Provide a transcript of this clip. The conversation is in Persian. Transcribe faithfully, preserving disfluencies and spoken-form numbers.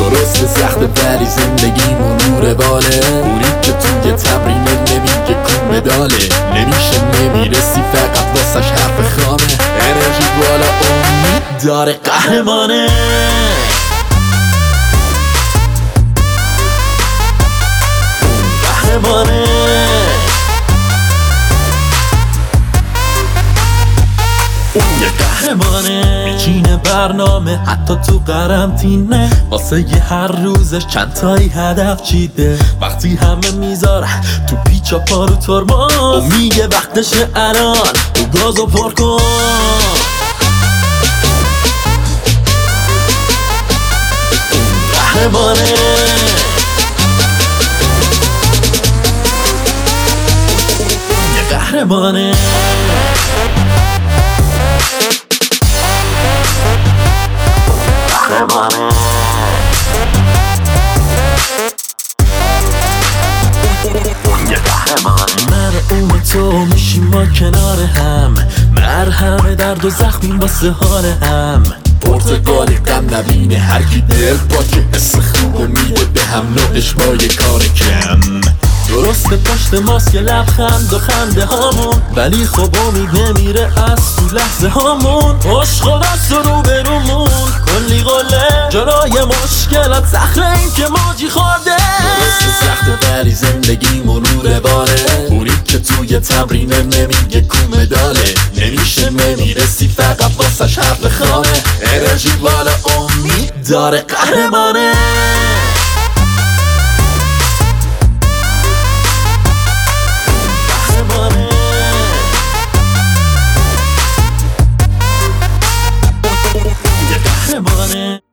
درست سخت ولی زندگیمون نور باله، پوری که توی تمرینه نمیگه کون مداله، نمیشه نمیرسی فقط واسش حرف خامه، انرژی بالا امید داره قهرمانه. قهرمانه یه قهرمانه، میچینه برنامه حتی تو قرنطینه، واسه یه هر روزش چند تایی هدف چیده، وقتی همه میذاره تو پیچا پا رو ترمز و میگه وقتشه الان تو گازو پر کن. قهرمانه یه قهرمانه قهرمانه یه قهرمانه. من اون تو میشیم ما کنار هم، مرهم درد و زخمیم واسه حال هم، پرتقالی غم نبینه هر کی دل پاکه، حس خوب میده به هم نوعش با یه کار کم. درست پشت ماست یه لبخند و خنده هامون، ولی خب امید نمیره از تو لحظه هامون، عشق خداست رو برومون کلی قله، جلوی مشکلات صخره این که موجی خورده. درست سخت ولی زندگیمون نور باله، پوری که توی تمرینه نمیگه کو مداله، نمیشه نمیرسی فقط واسش حرف خامه، انرژی بالا امید داره قهرمانه. قهرمانه